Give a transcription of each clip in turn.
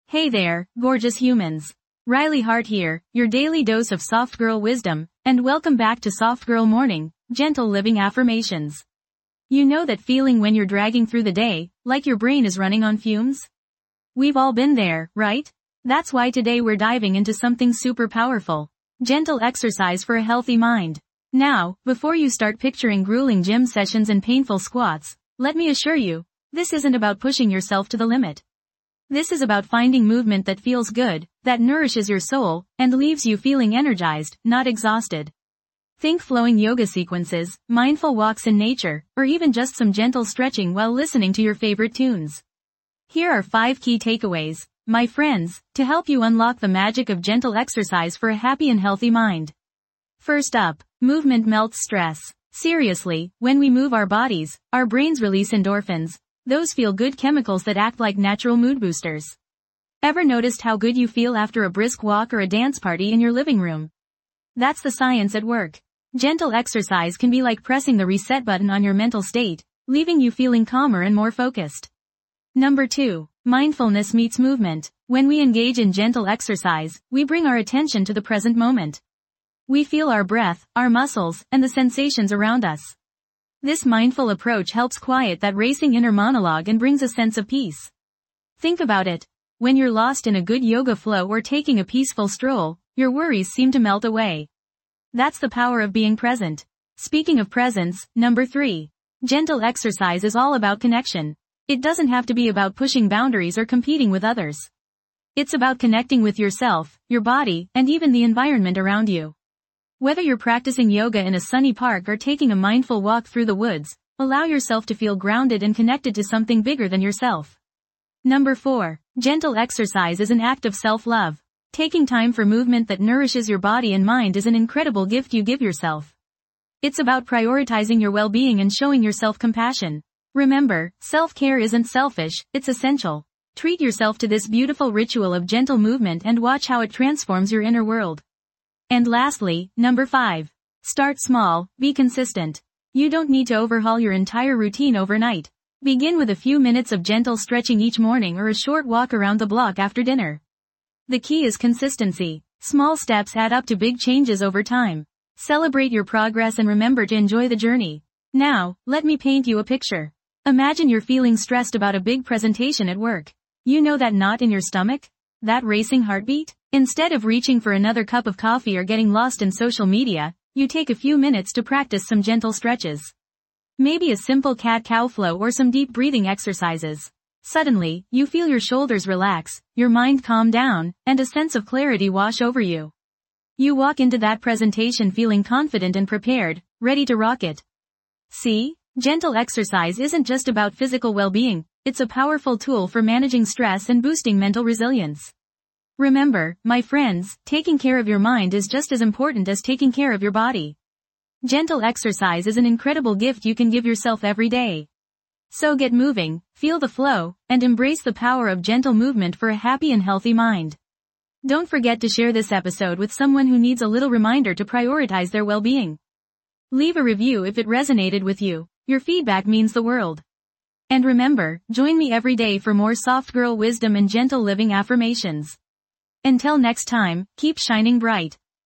Hey there, gorgeous humans. Riley Hart here, your daily dose of soft girl wisdom, and welcome back to Soft Girl Morning, Gentle Living Affirmations. You know that feeling when you're dragging through the day, like your brain is running on fumes? We've all been there, right? That's why today we're diving into something super powerful. Gentle exercise for a healthy mind. Now, before you start picturing grueling gym sessions and painful squats, let me assure you, this isn't about pushing yourself to the limit. This is about finding movement that feels good, that nourishes your soul, and leaves you feeling energized, not exhausted. Think flowing yoga sequences, mindful walks in nature, or even just some gentle stretching while listening to your favorite tunes. Here are 5 key takeaways, my friends, to help you unlock the magic of gentle exercise for a happy and healthy mind. First up, movement melts stress. Seriously, when we move our bodies, our brains release endorphins, those feel-good chemicals that act like natural mood boosters. Ever noticed how good you feel after a brisk walk or a dance party in your living room? That's the science at work. Gentle exercise can be like pressing the reset button on your mental state, leaving you feeling calmer and more focused. Number 2. Mindfulness meets movement. When we engage in gentle exercise, we bring our attention to the present moment. We feel our breath, our muscles, and the sensations around us. This mindful approach helps quiet that racing inner monologue and brings a sense of peace. Think about it. When you're lost in a good yoga flow or taking a peaceful stroll, your worries seem to melt away. That's the power of being present. Speaking of presence, number 3. Gentle exercise is all about connection. It doesn't have to be about pushing boundaries or competing with others. It's about connecting with yourself, your body, and even the environment around you. Whether you're practicing yoga in a sunny park or taking a mindful walk through the woods, allow yourself to feel grounded and connected to something bigger than yourself. Number 4. Gentle exercise is an act of self-love. Taking time for movement that nourishes your body and mind is an incredible gift you give yourself. It's about prioritizing your well-being and showing yourself compassion. Remember, self-care isn't selfish, it's essential. Treat yourself to this beautiful ritual of gentle movement and watch how it transforms your inner world. And lastly, number 5. Start small, be consistent. You don't need to overhaul your entire routine overnight. Begin with a few minutes of gentle stretching each morning or a short walk around the block after dinner. The key is consistency. Small steps add up to big changes over time. Celebrate your progress and remember to enjoy the journey. Now, let me paint you a picture. Imagine you're feeling stressed about a big presentation at work. You know that knot in your stomach? That racing heartbeat? Instead of reaching for another cup of coffee or getting lost in social media, you take a few minutes to practice some gentle stretches. Maybe a simple cat-cow flow or some deep breathing exercises. Suddenly, you feel your shoulders relax, your mind calm down, and a sense of clarity wash over you. You walk into that presentation feeling confident and prepared, ready to rock it. See? Gentle exercise isn't just about physical well-being, it's a powerful tool for managing stress and boosting mental resilience. Remember, my friends, taking care of your mind is just as important as taking care of your body. Gentle exercise is an incredible gift you can give yourself every day. So get moving, feel the flow, and embrace the power of gentle movement for a happy and healthy mind. Don't forget to share this episode with someone who needs a little reminder to prioritize their well-being. Leave a review if it resonated with you. Your feedback means the world. And remember, join me every day for more soft girl wisdom and gentle living affirmations. Until next time, keep shining bright.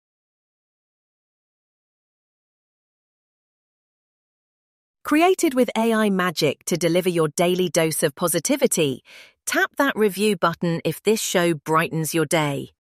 Created with AI magic to deliver your daily dose of positivity, tap that review button if this show brightens your day.